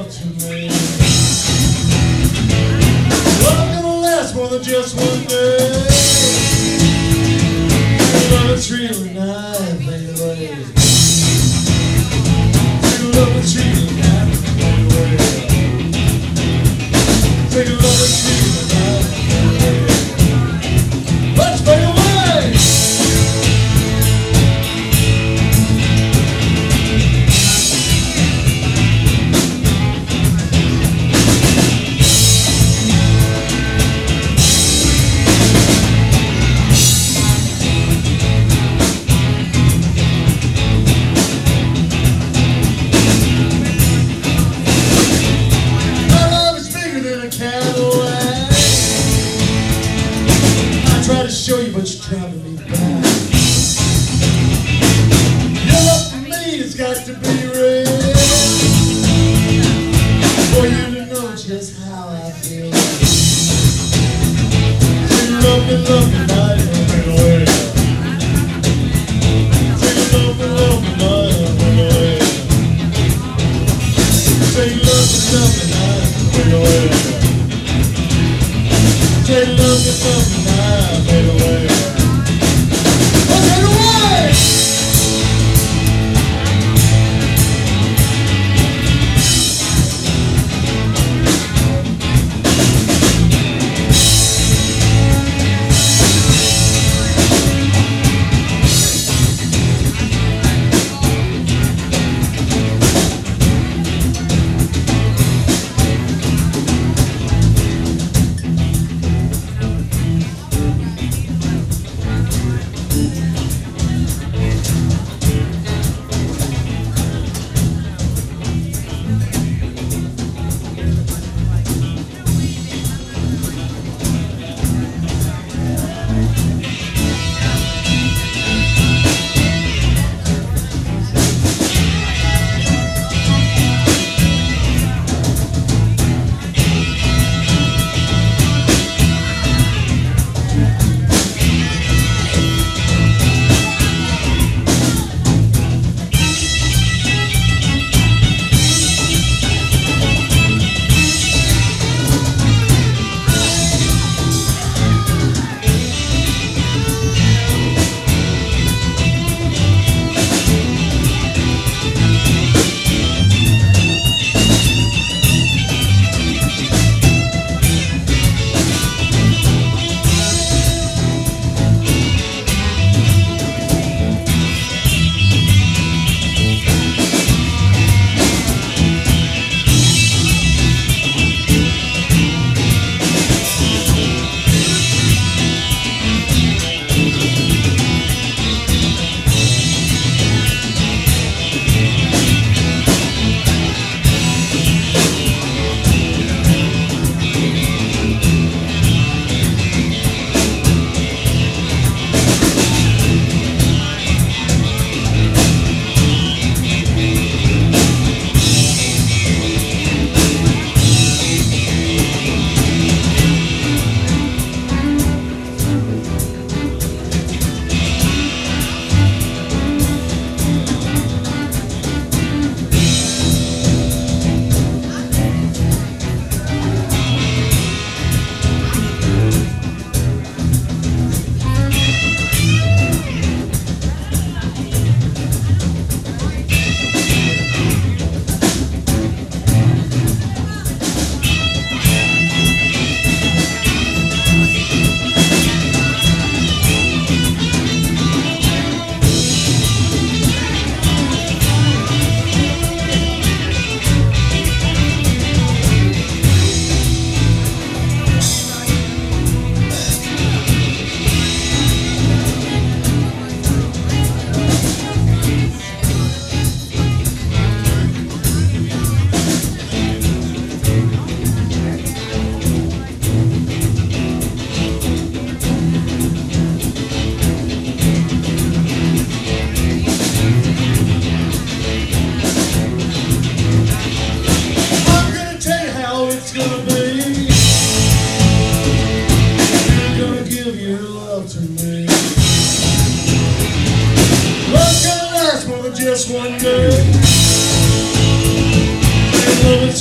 love to me. Love gonna last more than just one day. Love a tree and a knife, baby. Take a love a tree and a knife, baby. Take a love a tree and a knife, baby. Let's fade away. Try to show you, but you're driving me back. Your love for me has got to be real for you to know just how I feel. Take a love me night and away. Take a love me night and away. Take a love me night and away. Take a love me night. Fade away. Oh, fade away!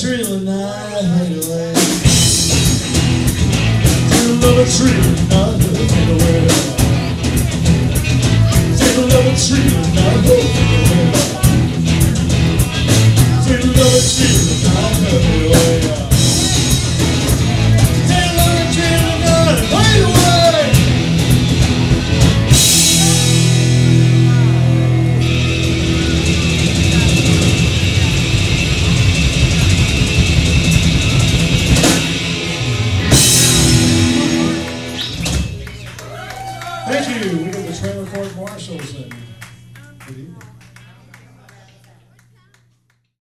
tree tonight, fade away. Take a little tree tonight, fade away. Take a little tree tonight, fade away. Take a little tree tonight, fade away. Take a little tree tonight, fade away. Thank you. We got the Trailer Court Marshals in. Good evening.